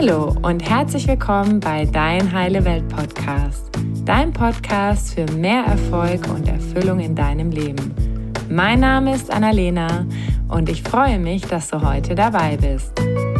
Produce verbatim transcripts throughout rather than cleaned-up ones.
Hallo und herzlich willkommen bei Dein Heile Welt Podcast, dein Podcast für mehr Erfolg und Erfüllung in deinem Leben. Mein Name ist Annalena und ich freue mich, dass du heute dabei bist.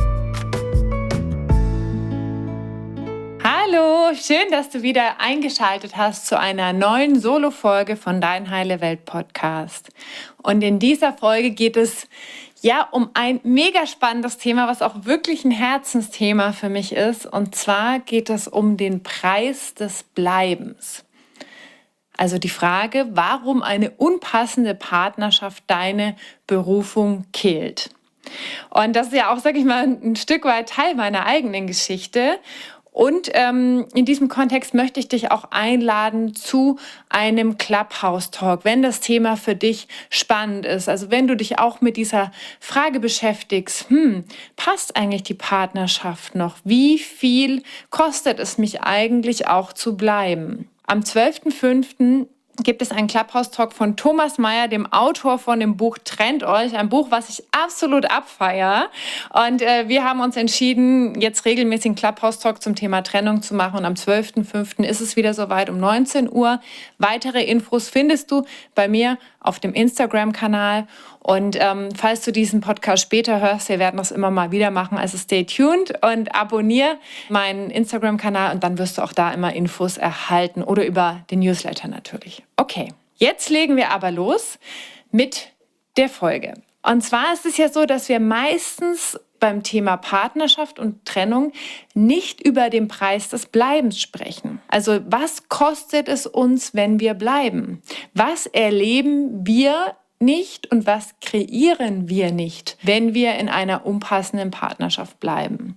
Hallo, schön, dass du wieder eingeschaltet hast zu einer neuen Solo-Folge von Dein Heile Welt Podcast. Und in dieser Folge geht es ja um ein mega spannendes Thema, was auch wirklich ein Herzensthema für mich ist. Und zwar geht es um den Preis des Bleibens. Also die Frage, warum eine unpassende Partnerschaft deine Berufung killt. Und das ist ja auch, sag ich mal, ein Stück weit Teil meiner eigenen Geschichte. Und ähm, in diesem Kontext möchte ich dich auch einladen zu einem Clubhouse-Talk, wenn das Thema für dich spannend ist. Also wenn du dich auch mit dieser Frage beschäftigst, hm, passt eigentlich die Partnerschaft noch? Wie viel kostet es mich eigentlich auch zu bleiben? Am zwölften fünften gibt es einen Clubhouse-Talk von Thomas Meyer, dem Autor von dem Buch Trennt euch, ein Buch, was ich absolut abfeiere. Und äh, wir haben uns entschieden, jetzt regelmäßig einen Clubhouse-Talk zum Thema Trennung zu machen. Und am zwölften fünften ist es wieder soweit um neunzehn Uhr. Weitere Infos findest du bei mir auf dem Instagram-Kanal. Und ähm, falls du diesen Podcast später hörst, wir werden das immer mal wieder machen, also stay tuned und abonniere meinen Instagram-Kanal und dann wirst du auch da immer Infos erhalten oder über den Newsletter natürlich. Okay, jetzt legen wir aber los mit der Folge. Und zwar ist es ja so, dass wir meistens beim Thema Partnerschaft und Trennung nicht über den Preis des Bleibens sprechen. Also was kostet es uns, wenn wir bleiben? Was erleben wir nicht und was kreieren wir nicht, wenn wir in einer unpassenden Partnerschaft bleiben?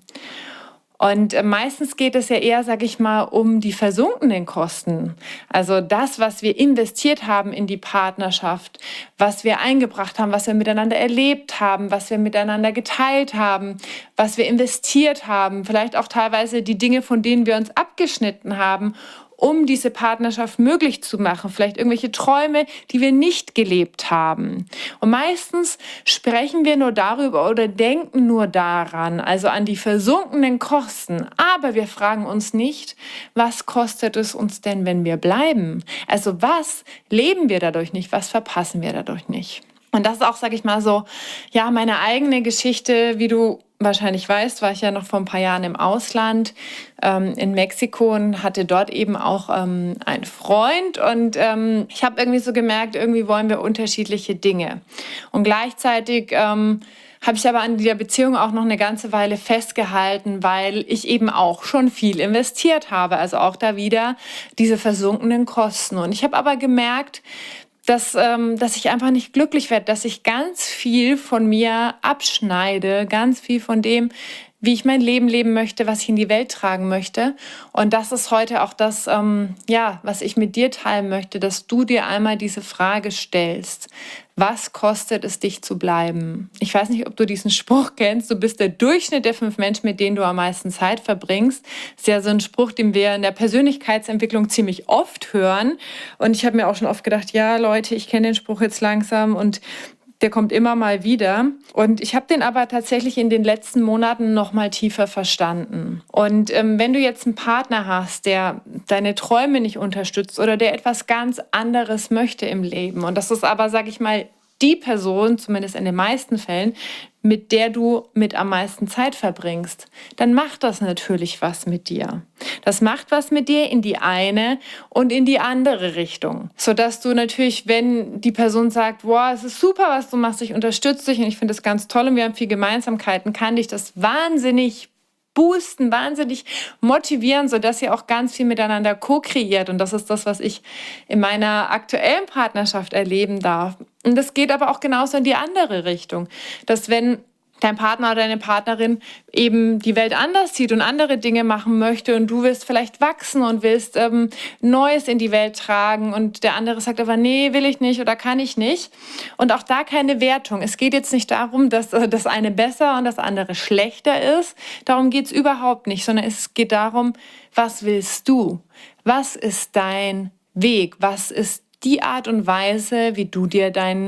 Und meistens geht es ja eher, sag ich mal, um die versunkenen Kosten. Also das, was wir investiert haben in die Partnerschaft, was wir eingebracht haben, was wir miteinander erlebt haben, was wir miteinander geteilt haben, was wir investiert haben, vielleicht auch teilweise die Dinge, von denen wir uns abgeschnitten haben, um diese Partnerschaft möglich zu machen. Vielleicht irgendwelche Träume, die wir nicht gelebt haben. Und meistens sprechen wir nur darüber oder denken nur daran, also an die versunkenen Kosten. Aber wir fragen uns nicht, was kostet es uns denn, wenn wir bleiben? Also was leben wir dadurch nicht? Was verpassen wir dadurch nicht? Und das ist auch, sag ich mal so, ja, meine eigene Geschichte, wie du wahrscheinlich weißt, war ich ja noch vor ein paar Jahren im Ausland, ähm, in Mexiko und hatte dort eben auch ähm, einen Freund. Und ähm, ich habe irgendwie so gemerkt, irgendwie wollen wir unterschiedliche Dinge. Und gleichzeitig ähm, habe ich aber an dieser Beziehung auch noch eine ganze Weile festgehalten, weil ich eben auch schon viel investiert habe. Also auch da wieder diese versunkenen Kosten. Und ich habe aber gemerkt, Dass, ähm, dass ich einfach nicht glücklich werde, dass ich ganz viel von mir abschneide, ganz viel von dem, wie ich mein Leben leben möchte, was ich in die Welt tragen möchte. Und das ist heute auch das, ähm, ja, was ich mit dir teilen möchte, dass du dir einmal diese Frage stellst. Was kostet es, dich zu bleiben? Ich weiß nicht, ob du diesen Spruch kennst. Du bist der Durchschnitt der fünf Menschen, mit denen du am meisten Zeit verbringst. Das ist ja so ein Spruch, den wir in der Persönlichkeitsentwicklung ziemlich oft hören. Und ich habe mir auch schon oft gedacht, ja Leute, ich kenne den Spruch jetzt langsam und der kommt immer mal wieder. Und ich habe den aber tatsächlich in den letzten Monaten noch mal tiefer verstanden. Und ähm, wenn du jetzt einen Partner hast, der deine Träume nicht unterstützt oder der etwas ganz anderes möchte im Leben, und das ist aber, sag ich mal, die Person, zumindest in den meisten Fällen, mit der du mit am meisten Zeit verbringst, dann macht das natürlich was mit dir. Das macht was mit dir in die eine und in die andere Richtung. Sodass du natürlich, wenn die Person sagt, wow, es ist super, was du machst, ich unterstütze dich und ich finde es ganz toll und wir haben viel Gemeinsamkeiten, kann dich das wahnsinnig boosten, wahnsinnig motivieren, sodass ihr auch ganz viel miteinander co-kreiert. Und das ist das, was ich in meiner aktuellen Partnerschaft erleben darf. Und das geht aber auch genauso in die andere Richtung. Dass wenn dein Partner oder deine Partnerin eben die Welt anders sieht und andere Dinge machen möchte und du willst vielleicht wachsen und willst ähm, Neues in die Welt tragen und der andere sagt aber, nee, will ich nicht oder kann ich nicht. Und auch da keine Wertung. Es geht jetzt nicht darum, dass äh, das eine besser und das andere schlechter ist. Darum geht es überhaupt nicht, sondern es geht darum, was willst du? Was ist dein Weg? Was ist die Art und Weise, wie du dir dein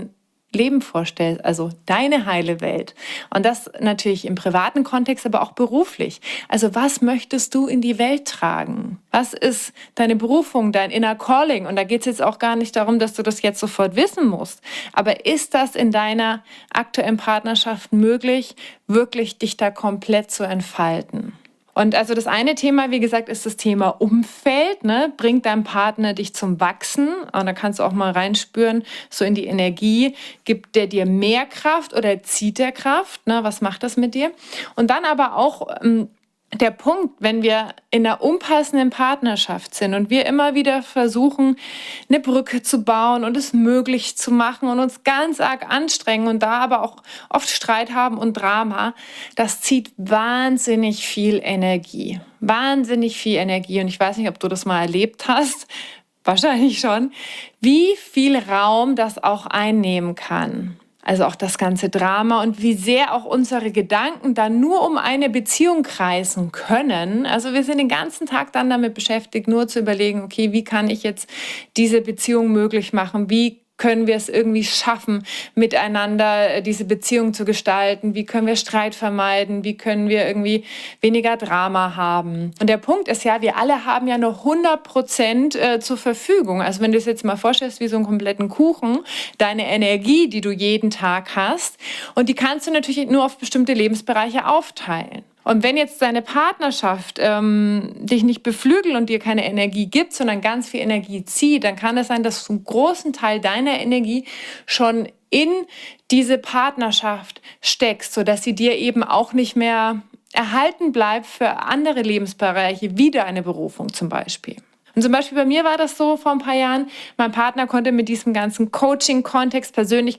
Leben vorstellst, also deine heile Welt. Und das natürlich im privaten Kontext, aber auch beruflich. Also was möchtest du in die Welt tragen? Was ist deine Berufung, dein Inner Calling? Und da geht es jetzt auch gar nicht darum, dass du das jetzt sofort wissen musst. Aber ist das in deiner aktuellen Partnerschaft möglich, wirklich dich da komplett zu entfalten? Und also das eine Thema, wie gesagt, ist das Thema Umfeld. Ne? Bringt dein Partner dich zum Wachsen? Und da kannst du auch mal reinspüren, so in die Energie. Gibt der dir mehr Kraft oder zieht der Kraft? Ne? Was macht das mit dir? Und dann aber auch ähm, der Punkt, wenn wir in einer unpassenden Partnerschaft sind und wir immer wieder versuchen, eine Brücke zu bauen und es möglich zu machen und uns ganz arg anstrengen und da aber auch oft Streit haben und Drama, das zieht wahnsinnig viel Energie. Wahnsinnig viel Energie. Und ich weiß nicht, ob du das mal erlebt hast. Wahrscheinlich schon. Wie viel Raum das auch einnehmen kann. Also auch das ganze Drama und wie sehr auch unsere Gedanken dann nur um eine Beziehung kreisen können. Also wir sind den ganzen Tag dann damit beschäftigt, nur zu überlegen, okay, wie kann ich jetzt diese Beziehung möglich machen? Wie können wir es irgendwie schaffen, miteinander diese Beziehung zu gestalten? Wie können wir Streit vermeiden? Wie können wir irgendwie weniger Drama haben? Und der Punkt ist ja, wir alle haben ja nur hundert Prozent äh, zur Verfügung. Also wenn du es jetzt mal vorstellst, wie so einen kompletten Kuchen, deine Energie, die du jeden Tag hast, und die kannst du natürlich nur auf bestimmte Lebensbereiche aufteilen. Und wenn jetzt deine Partnerschaft ähm, dich nicht beflügelt und dir keine Energie gibt, sondern ganz viel Energie zieht, dann kann es sein, dass du einen großen Teil deiner Energie schon in diese Partnerschaft steckst, sodass sie dir eben auch nicht mehr erhalten bleibt für andere Lebensbereiche, wie deine Berufung zum Beispiel. Und zum Beispiel bei mir war das so vor ein paar Jahren, mein Partner konnte mit diesem ganzen Coaching-Kontext,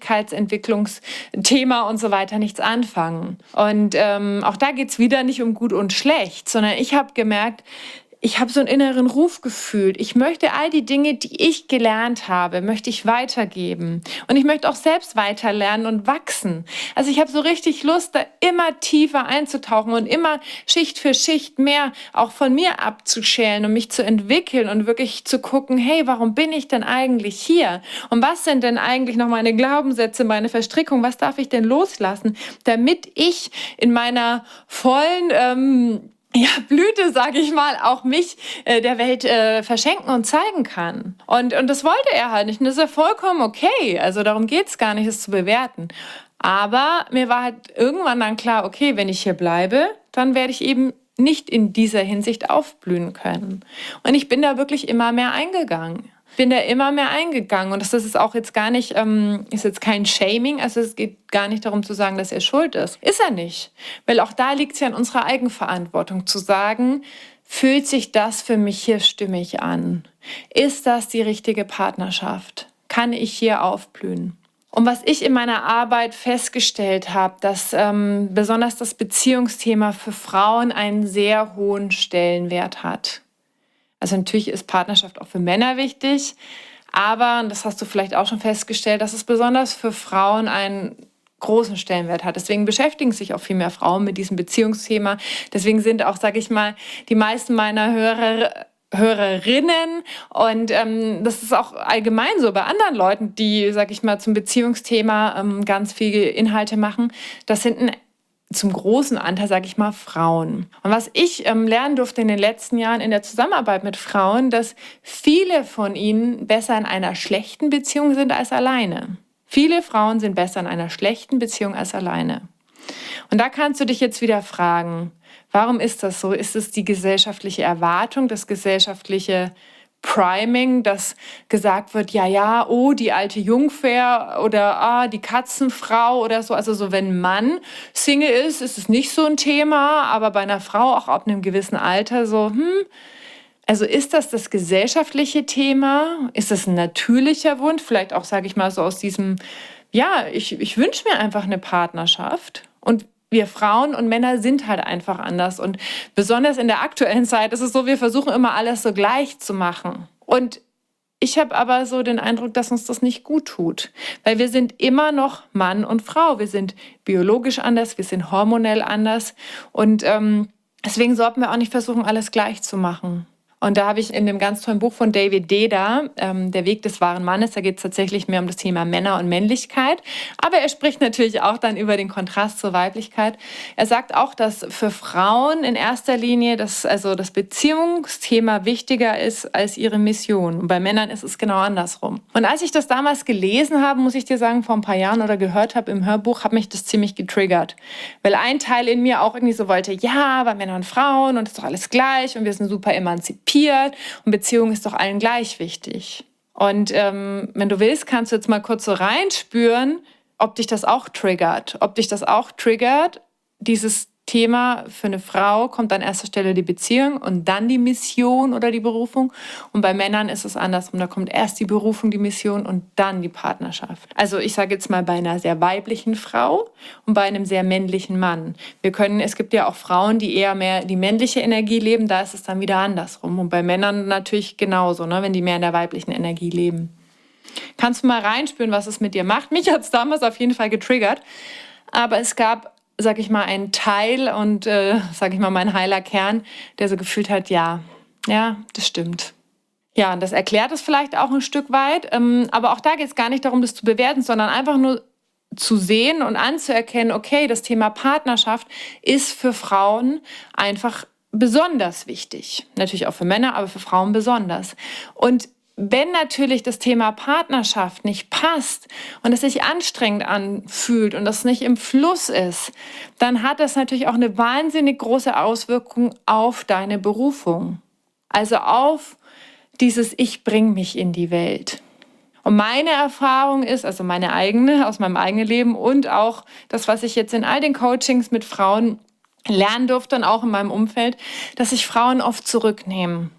Persönlichkeitsentwicklungsthema und so weiter nichts anfangen. Und ähm, auch da geht es wieder nicht um gut und schlecht, sondern ich habe gemerkt, ich habe so einen inneren Ruf gefühlt. Ich möchte all die Dinge, die ich gelernt habe, möchte ich weitergeben. Und ich möchte auch selbst weiterlernen und wachsen. Also ich habe so richtig Lust, da immer tiefer einzutauchen und immer Schicht für Schicht mehr auch von mir abzuschälen und mich zu entwickeln und wirklich zu gucken, hey, warum bin ich denn eigentlich hier? Und was sind denn eigentlich noch meine Glaubenssätze, meine Verstrickungen? Was darf ich denn loslassen, damit ich in meiner vollen ähm, ja, Blüte, sage ich mal, auch mich äh, der Welt äh, verschenken und zeigen kann. Und, und das wollte er halt nicht. Und das ist ja vollkommen okay. Also darum geht's gar nicht, es zu bewerten. Aber mir war halt irgendwann dann klar, okay, wenn ich hier bleibe, dann werde ich eben nicht in dieser Hinsicht aufblühen können. Und ich bin da wirklich immer mehr eingegangen. bin da immer mehr eingegangen. Und das ist auch jetzt gar nicht, ähm, ist jetzt kein Shaming, also es geht gar nicht darum zu sagen, dass er schuld ist. Ist er nicht. Weil auch da liegt es ja in unserer Eigenverantwortung zu sagen, fühlt sich das für mich hier stimmig an? Ist das die richtige Partnerschaft? Kann ich hier aufblühen? Und was ich in meiner Arbeit festgestellt habe, dass ähm, besonders das Beziehungsthema für Frauen einen sehr hohen Stellenwert hat. Also natürlich ist Partnerschaft auch für Männer wichtig, aber, und das hast du vielleicht auch schon festgestellt, dass es besonders für Frauen einen großen Stellenwert hat. Deswegen beschäftigen sich auch viel mehr Frauen mit diesem Beziehungsthema. Deswegen sind auch, sage ich mal, die meisten meiner Hörer Hörerinnen und ähm, das ist auch allgemein so bei anderen Leuten, die, sag ich mal, zum Beziehungsthema ähm, ganz viele Inhalte machen. Das sind ein, zum großen Anteil, sag ich mal, Frauen. Und was ich ähm, lernen durfte in den letzten Jahren in der Zusammenarbeit mit Frauen, dass viele von ihnen besser in einer schlechten Beziehung sind als alleine. Viele Frauen sind besser in einer schlechten Beziehung als alleine. Und da kannst du dich jetzt wieder fragen, warum ist das so? Ist es die gesellschaftliche Erwartung, das gesellschaftliche Priming, dass gesagt wird, ja, ja, oh, die alte Jungfer oder ah, die Katzenfrau oder so. Also so, wenn ein Mann Single ist, ist es nicht so ein Thema, aber bei einer Frau auch ab einem gewissen Alter so, hm, also ist das das gesellschaftliche Thema? Ist das ein natürlicher Wunsch? Vielleicht auch, sage ich mal, so aus diesem, ja, ich, ich wünsche mir einfach eine Partnerschaft. Und wir Frauen und Männer sind halt einfach anders. Und besonders in der aktuellen Zeit ist es so, wir versuchen immer alles so gleich zu machen. Und ich habe aber so den Eindruck, dass uns das nicht gut tut. Weil wir sind immer noch Mann und Frau. Wir sind biologisch anders, wir sind hormonell anders. Und ähm, deswegen sollten wir auch nicht versuchen, alles gleich zu machen. Und da habe ich in dem ganz tollen Buch von David Deida, ähm, Der Weg des wahren Mannes, da geht es tatsächlich mehr um das Thema Männer und Männlichkeit. Aber er spricht natürlich auch dann über den Kontrast zur Weiblichkeit. Er sagt auch, dass für Frauen in erster Linie das, also das Beziehungsthema wichtiger ist als ihre Mission. Und bei Männern ist es genau andersrum. Und als ich das damals gelesen habe, muss ich dir sagen, vor ein paar Jahren oder gehört habe im Hörbuch, hat mich das ziemlich getriggert. Weil ein Teil in mir auch irgendwie so wollte, ja, bei Männern und Frauen und ist doch alles gleich und wir sind super emanzipiert. Und Beziehung ist doch allen gleich wichtig. Und ähm, wenn du willst, kannst du jetzt mal kurz so reinspüren, ob dich das auch triggert. Ob dich das auch triggert, dieses Thema für eine Frau kommt an erster Stelle die Beziehung und dann die Mission oder die Berufung. Und bei Männern ist es andersrum. Da kommt erst die Berufung, die Mission und dann die Partnerschaft. Also ich sage jetzt mal bei einer sehr weiblichen Frau und bei einem sehr männlichen Mann. Wir können, es gibt ja auch Frauen, die eher mehr die männliche Energie leben, da ist es dann wieder andersrum. Und bei Männern natürlich genauso, ne, wenn die mehr in der weiblichen Energie leben. Kannst du mal reinspüren, was es mit dir macht? Mich hat es damals auf jeden Fall getriggert. Aber es gab, sag ich mal, einen Teil und, äh, sag ich mal, mein heiler Kern, der so gefühlt hat, ja, ja, das stimmt. Ja, und das erklärt es vielleicht auch ein Stück weit. Ähm, aber auch da geht es gar nicht darum, das zu bewerten, sondern einfach nur zu sehen und anzuerkennen, okay, das Thema Partnerschaft ist für Frauen einfach besonders wichtig. Natürlich auch für Männer, aber für Frauen besonders. Und wenn natürlich das Thema Partnerschaft nicht passt und es sich anstrengend anfühlt und das nicht im Fluss ist, dann hat das natürlich auch eine wahnsinnig große Auswirkung auf deine Berufung. Also auf dieses Ich bring mich in die Welt. Und meine Erfahrung ist, also meine eigene, aus meinem eigenen Leben und auch das, was ich jetzt in all den Coachings mit Frauen lernen durfte und auch in meinem Umfeld, dass sich Frauen oft zurücknehmen.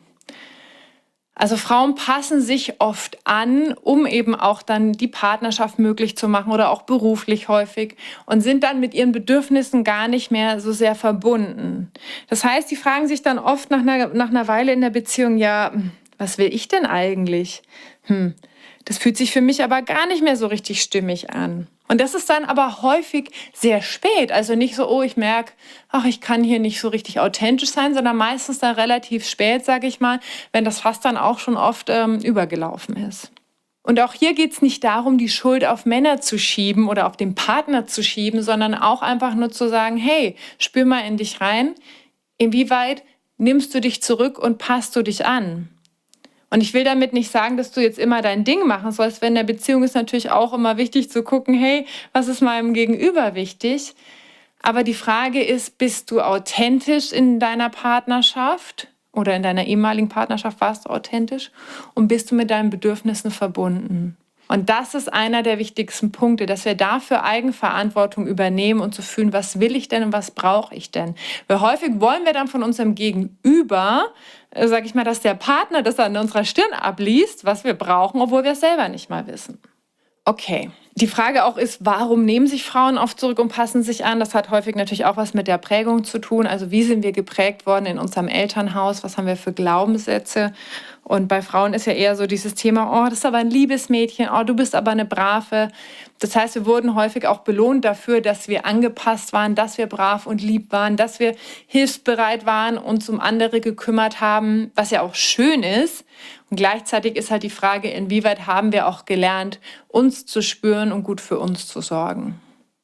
Also Frauen passen sich oft an, um eben auch dann die Partnerschaft möglich zu machen oder auch beruflich häufig und sind dann mit ihren Bedürfnissen gar nicht mehr so sehr verbunden. Das heißt, die fragen sich dann oft nach einer, nach einer Weile in der Beziehung, ja, was will ich denn eigentlich? Hm, das fühlt sich für mich aber gar nicht mehr so richtig stimmig an. Und das ist dann aber häufig sehr spät. Also nicht so, oh, ich merke, ach, ich kann hier nicht so richtig authentisch sein, sondern meistens dann relativ spät, sage ich mal, wenn das Fass dann auch schon oft ähm, übergelaufen ist. Und auch hier geht es nicht darum, die Schuld auf Männer zu schieben oder auf den Partner zu schieben, sondern auch einfach nur zu sagen, hey, spür mal in dich rein, inwieweit nimmst du dich zurück und passt du dich an? Und ich will damit nicht sagen, dass du jetzt immer dein Ding machen sollst, weil in der Beziehung ist natürlich auch immer wichtig zu gucken, hey, was ist meinem Gegenüber wichtig? Aber die Frage ist, bist du authentisch in deiner Partnerschaft oder in deiner ehemaligen Partnerschaft warst du authentisch und bist du mit deinen Bedürfnissen verbunden? Und das ist einer der wichtigsten Punkte, dass wir dafür Eigenverantwortung übernehmen und zu fühlen, was will ich denn und was brauche ich denn? Weil häufig wollen wir dann von unserem Gegenüber, äh, sage ich mal, dass der Partner das an unserer Stirn abliest, was wir brauchen, obwohl wir es selber nicht mal wissen. Okay, die Frage auch ist, warum nehmen sich Frauen oft zurück und passen sich an? Das hat häufig natürlich auch was mit der Prägung zu tun. Also wie sind wir geprägt worden in unserem Elternhaus? Was haben wir für Glaubenssätze? Und bei Frauen ist ja eher so dieses Thema, oh, das ist aber ein liebes Mädchen, oh, du bist aber eine Brave. Das heißt, wir wurden häufig auch belohnt dafür, dass wir angepasst waren, dass wir brav und lieb waren, dass wir hilfsbereit waren, uns um andere gekümmert haben, was ja auch schön ist. Und gleichzeitig ist halt die Frage, inwieweit haben wir auch gelernt, uns zu spüren und gut für uns zu sorgen.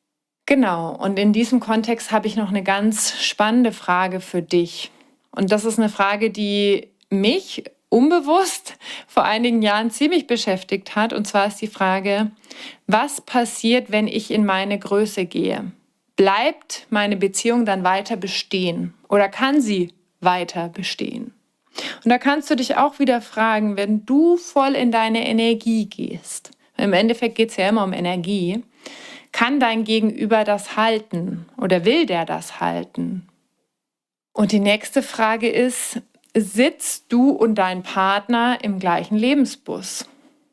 Genau, und in diesem Kontext habe ich noch eine ganz spannende Frage für dich. Und das ist eine Frage, die mich unbewusst vor einigen Jahren ziemlich beschäftigt hat. Und zwar ist die Frage, was passiert, wenn ich in meine Größe gehe? Bleibt meine Beziehung dann weiter bestehen oder kann sie weiter bestehen? Und da kannst du dich auch wieder fragen, wenn du voll in deine Energie gehst, im Endeffekt geht es ja immer um Energie, kann dein Gegenüber das halten oder will der das halten? Und die nächste Frage ist, sitzt du und dein Partner im gleichen Lebensbus?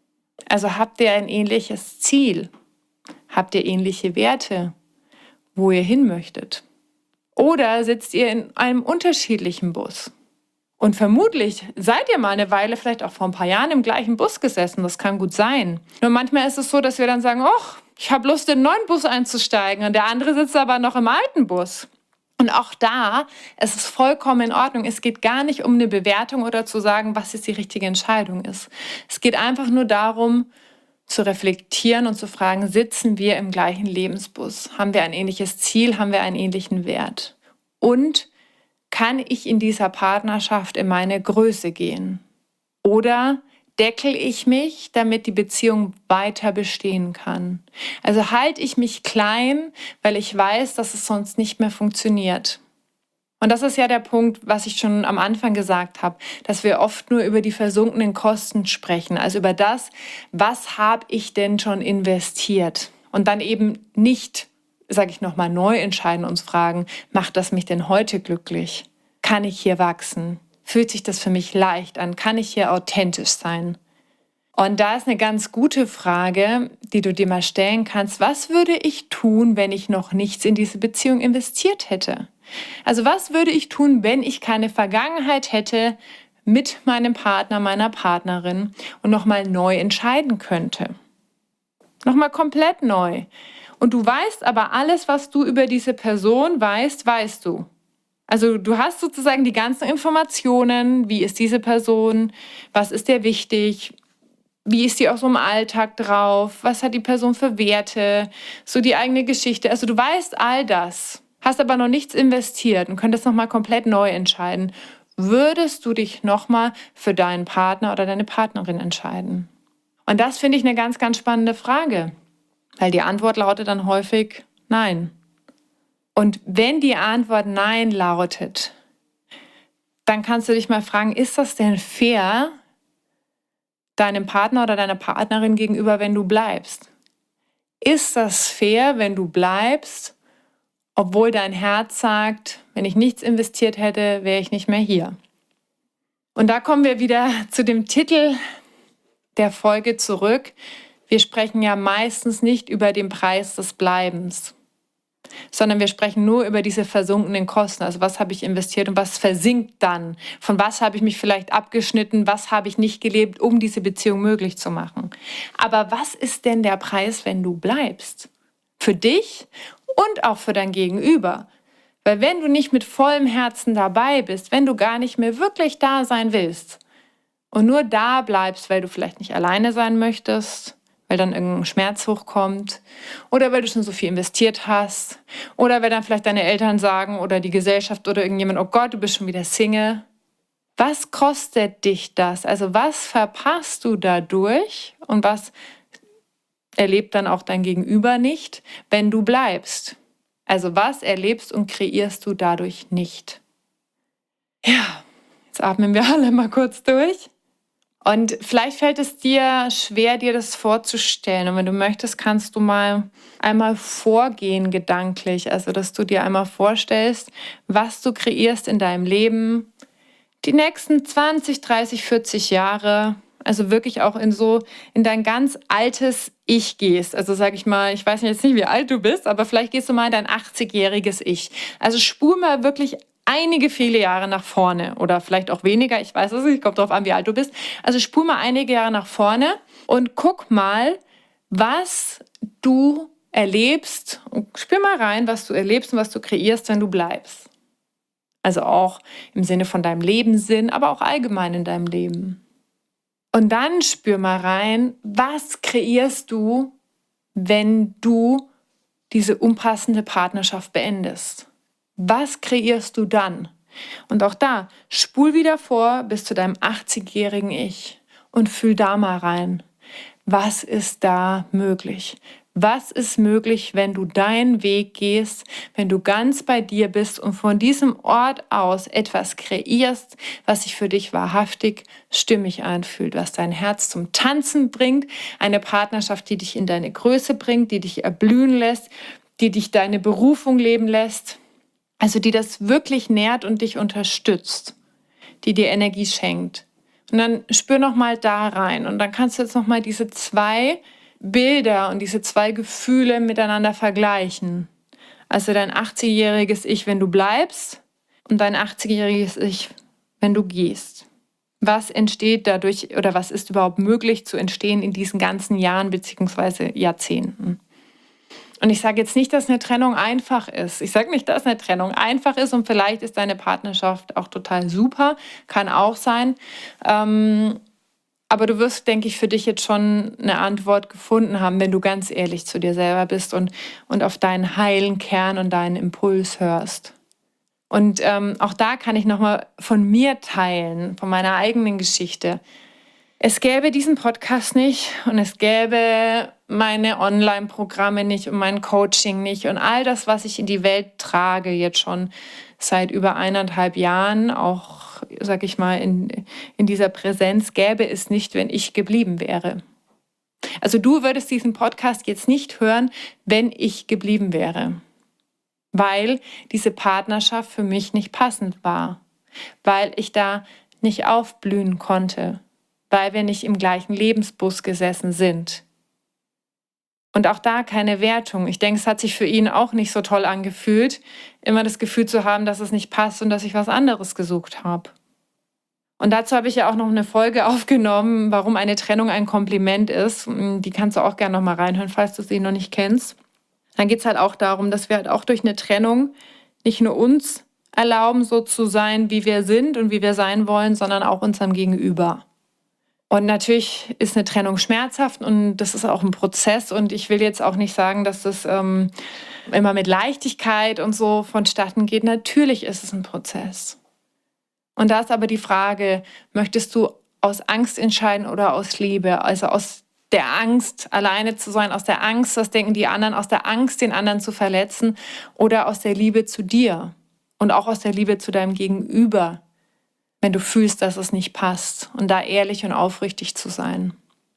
Also habt ihr ein ähnliches Ziel? Habt ihr ähnliche Werte, wo ihr hin möchtet? Oder sitzt ihr in einem unterschiedlichen Bus? Und vermutlich seid ihr mal eine Weile, vielleicht auch vor ein paar Jahren, im gleichen Bus gesessen. Das kann gut sein. Nur manchmal ist es so, dass wir dann sagen, ach, ich habe Lust, in einen neuen Bus einzusteigen. Und der andere sitzt aber noch im alten Bus. Und auch da, es ist vollkommen in Ordnung. Es geht gar nicht um eine Bewertung oder zu sagen, was jetzt die richtige Entscheidung ist. Es geht einfach nur darum, zu reflektieren und zu fragen, sitzen wir im gleichen Lebensbus? Haben wir ein ähnliches Ziel? Haben wir einen ähnlichen Wert? Und kann ich in dieser Partnerschaft in meine Größe gehen? Oder deckel ich mich, damit die Beziehung weiter bestehen kann? Also halte ich mich klein, weil ich weiß, dass es sonst nicht mehr funktioniert. Und das ist ja der Punkt, was ich schon am Anfang gesagt habe, dass wir oft nur über die versunkenen Kosten sprechen, also über das, was habe ich denn schon investiert? Und dann eben nicht, sage ich nochmal, neu entscheiden, uns fragen, macht das mich denn heute glücklich? Kann ich hier wachsen? Fühlt sich das für mich leicht an? Kann ich hier authentisch sein? Und da ist eine ganz gute Frage, die du dir mal stellen kannst. Was würde ich tun, wenn ich noch nichts in diese Beziehung investiert hätte? Also was würde ich tun, wenn ich keine Vergangenheit hätte mit meinem Partner, meiner Partnerin und nochmal neu entscheiden könnte? Nochmal komplett neu. Und du weißt aber alles, was du über diese Person weißt, weißt du. Also du hast sozusagen die ganzen Informationen, wie ist diese Person, was ist dir wichtig, wie ist die auch so im Alltag drauf, was hat die Person für Werte, so die eigene Geschichte. Also du weißt all das, hast aber noch nichts investiert und könntest nochmal komplett neu entscheiden. Würdest du dich nochmal für deinen Partner oder deine Partnerin entscheiden? Und das finde ich eine ganz, ganz spannende Frage, weil die Antwort lautet dann häufig nein. Und wenn die Antwort nein lautet, dann kannst du dich mal fragen, ist das denn fair deinem Partner oder deiner Partnerin gegenüber, wenn du bleibst? Ist das fair, wenn du bleibst, obwohl dein Herz sagt, wenn ich nichts investiert hätte, wäre ich nicht mehr hier? Und da kommen wir wieder zu dem Titel der Folge zurück. Wir sprechen ja meistens nicht über den Preis des Bleibens, sondern wir sprechen nur über diese versunkenen Kosten. Also was habe ich investiert und was versinkt dann? Von was habe ich mich vielleicht abgeschnitten? Was habe ich nicht gelebt, um diese Beziehung möglich zu machen? Aber was ist denn der Preis, wenn du bleibst? Für dich und auch für dein Gegenüber. Weil wenn du nicht mit vollem Herzen dabei bist, wenn du gar nicht mehr wirklich da sein willst und nur da bleibst, weil du vielleicht nicht alleine sein möchtest, weil dann irgendein Schmerz hochkommt oder weil du schon so viel investiert hast oder weil dann vielleicht deine Eltern sagen oder die Gesellschaft oder irgendjemand, oh Gott, du bist schon wieder Single. Was kostet dich das? Also was verpasst du dadurch und was erlebt dann auch dein Gegenüber nicht, wenn du bleibst? Also was erlebst und kreierst du dadurch nicht? Ja, jetzt atmen wir alle mal kurz durch. Und vielleicht fällt es dir schwer, dir das vorzustellen. Und wenn du möchtest, kannst du mal einmal vorgehen gedanklich. Also, dass du dir einmal vorstellst, was du kreierst in deinem Leben die nächsten zwanzig, dreißig, vierzig Jahre. Also wirklich auch in so, in dein ganz altes Ich gehst. Also sag ich mal, ich weiß jetzt nicht, wie alt du bist, aber vielleicht gehst du mal in dein achtzigjähriges Ich. Also spur mal wirklich einige viele Jahre nach vorne oder vielleicht auch weniger, ich weiß es nicht, kommt darauf an, wie alt du bist. Also spur mal einige Jahre nach vorne und guck mal, was du erlebst und spür mal rein, was du erlebst und was du kreierst, wenn du bleibst. Also auch im Sinne von deinem Lebenssinn, aber auch allgemein in deinem Leben. Und dann spür mal rein, was kreierst du, wenn du diese unpassende Partnerschaft beendest? Was kreierst du dann? Und auch da, spul wieder vor bis zu deinem achtzigjährigen Ich und fühl da mal rein. Was ist da möglich? Was ist möglich, wenn du deinen Weg gehst, wenn du ganz bei dir bist und von diesem Ort aus etwas kreierst, was sich für dich wahrhaftig stimmig anfühlt, was dein Herz zum Tanzen bringt, eine Partnerschaft, die dich in deine Größe bringt, die dich erblühen lässt, die dich deine Berufung leben lässt, also die das wirklich nährt und dich unterstützt, die dir Energie schenkt. Und dann spür noch mal da rein und dann kannst du jetzt noch mal diese zwei Bilder und diese zwei Gefühle miteinander vergleichen. Also dein achtzigjähriges Ich, wenn du bleibst und dein achtzigjähriges Ich, wenn du gehst. Was entsteht dadurch oder was ist überhaupt möglich zu entstehen in diesen ganzen Jahren bzw. Jahrzehnten? Und ich sage jetzt nicht, dass eine Trennung einfach ist. Ich sage nicht, dass eine Trennung einfach ist und vielleicht ist deine Partnerschaft auch total super. Kann auch sein. Ähm, aber du wirst, denke ich, für dich jetzt schon eine Antwort gefunden haben, wenn du ganz ehrlich zu dir selber bist und, und auf deinen heilen Kern und deinen Impuls hörst. Und ähm, auch da kann ich nochmal von mir teilen, von meiner eigenen Geschichte. Es gäbe diesen Podcast nicht und es gäbe meine Online-Programme nicht und mein Coaching nicht und all das, was ich in die Welt trage, jetzt schon seit über eineinhalb Jahren, auch, sag ich mal, in, in dieser Präsenz, gäbe es nicht, wenn ich geblieben wäre. Also du würdest diesen Podcast jetzt nicht hören, wenn ich geblieben wäre, weil diese Partnerschaft für mich nicht passend war, weil ich da nicht aufblühen konnte, weil wir nicht im gleichen Lebensbus gesessen sind. Und auch da keine Wertung. Ich denke, es hat sich für ihn auch nicht so toll angefühlt, immer das Gefühl zu haben, dass es nicht passt und dass ich was anderes gesucht habe. Und dazu habe ich ja auch noch eine Folge aufgenommen, warum eine Trennung ein Kompliment ist. Die kannst du auch gerne noch mal reinhören, falls du sie noch nicht kennst. Dann geht es halt auch darum, dass wir halt auch durch eine Trennung nicht nur uns erlauben, so zu sein, wie wir sind und wie wir sein wollen, sondern auch unserem Gegenüber. Und natürlich ist eine Trennung schmerzhaft und das ist auch ein Prozess. Und ich will jetzt auch nicht sagen, dass das ähm, immer mit Leichtigkeit und so vonstatten geht. Natürlich ist es ein Prozess. Und da ist aber die Frage, möchtest du aus Angst entscheiden oder aus Liebe? Also aus der Angst, alleine zu sein, aus der Angst, was denken die anderen, aus der Angst, den anderen zu verletzen oder aus der Liebe zu dir und auch aus der Liebe zu deinem Gegenüber, wenn du fühlst, dass es nicht passt und da ehrlich und aufrichtig zu sein.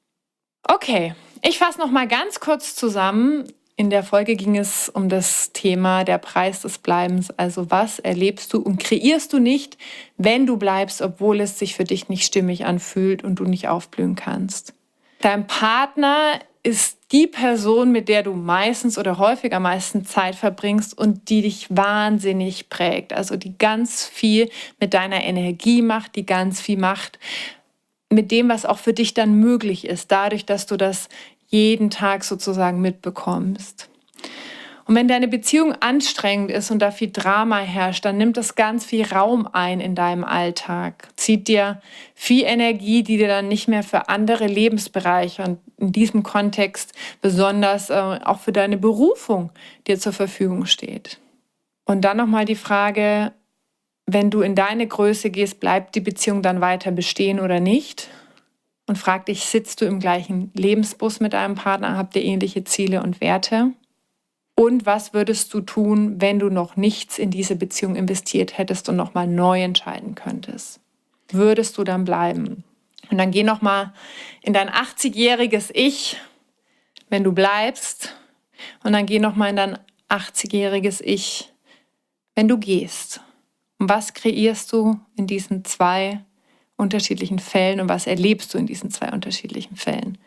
Okay, ich fasse noch mal ganz kurz zusammen. In der Folge ging es um das Thema der Preis des Bleibens. Also was erlebst du und kreierst du nicht, wenn du bleibst, obwohl es sich für dich nicht stimmig anfühlt und du nicht aufblühen kannst. Dein Partner ist die Person, mit der du meistens oder häufiger meistens Zeit verbringst und die dich wahnsinnig prägt. Also die ganz viel mit deiner Energie macht, die ganz viel macht mit dem, was auch für dich dann möglich ist, dadurch, dass du das jeden Tag sozusagen mitbekommst. Und wenn deine Beziehung anstrengend ist und da viel Drama herrscht, dann nimmt das ganz viel Raum ein in deinem Alltag, zieht dir viel Energie, die dir dann nicht mehr für andere Lebensbereiche und in diesem Kontext besonders äh, auch für deine Berufung dir zur Verfügung steht. Und dann nochmal die Frage, wenn du in deine Größe gehst, bleibt die Beziehung dann weiter bestehen oder nicht? Und frag dich, sitzt du im gleichen Lebensbus mit deinem Partner? Habt ihr ähnliche Ziele und Werte? Und was würdest du tun, wenn du noch nichts in diese Beziehung investiert hättest und nochmal neu entscheiden könntest? Würdest du dann bleiben? Und dann geh nochmal in dein achtzigjähriges Ich, wenn du bleibst. Und dann geh nochmal in dein achtzigjähriges Ich, wenn du gehst. Und was kreierst du in diesen zwei unterschiedlichen Fällen und was erlebst du in diesen zwei unterschiedlichen Fällen?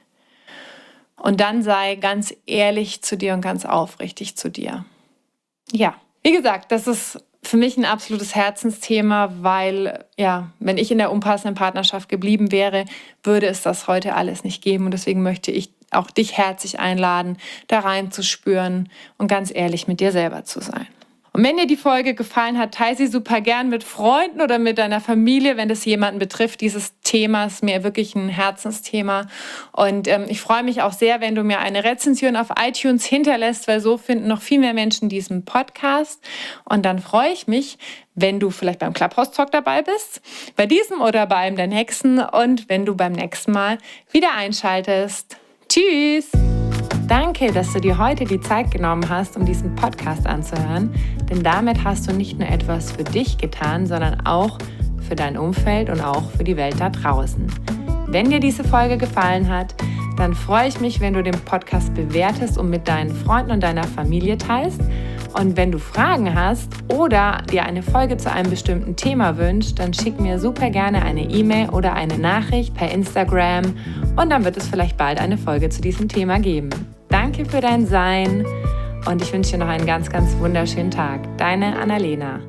Und dann sei ganz ehrlich zu dir und ganz aufrichtig zu dir. Ja, wie gesagt, das ist für mich ein absolutes Herzensthema, weil, ja, wenn ich in der unpassenden Partnerschaft geblieben wäre, würde es das heute alles nicht geben. Und deswegen möchte ich auch dich herzlich einladen, da reinzuspüren und ganz ehrlich mit dir selber zu sein. Und wenn dir die Folge gefallen hat, teile sie super gern mit Freunden oder mit deiner Familie, wenn das jemanden betrifft. Dieses Thema ist mir wirklich ein Herzensthema. Und ähm, ich freue mich auch sehr, wenn du mir eine Rezension auf iTunes hinterlässt, weil so finden noch viel mehr Menschen diesen Podcast. Und dann freue ich mich, wenn du vielleicht beim Clubhouse Talk dabei bist, bei diesem oder bei einem der nächsten und wenn du beim nächsten Mal wieder einschaltest. Tschüss! Danke, dass du dir heute die Zeit genommen hast, um diesen Podcast anzuhören, denn damit hast du nicht nur etwas für dich getan, sondern auch für dein Umfeld und auch für die Welt da draußen. Wenn dir diese Folge gefallen hat, dann freue ich mich, wenn du den Podcast bewertest und mit deinen Freunden und deiner Familie teilst. Und wenn du Fragen hast oder dir eine Folge zu einem bestimmten Thema wünschst, dann schick mir super gerne eine E-Mail oder eine Nachricht per Instagram und dann wird es vielleicht bald eine Folge zu diesem Thema geben. Danke für dein Sein und ich wünsche dir noch einen ganz, ganz wunderschönen Tag. Deine Annalena.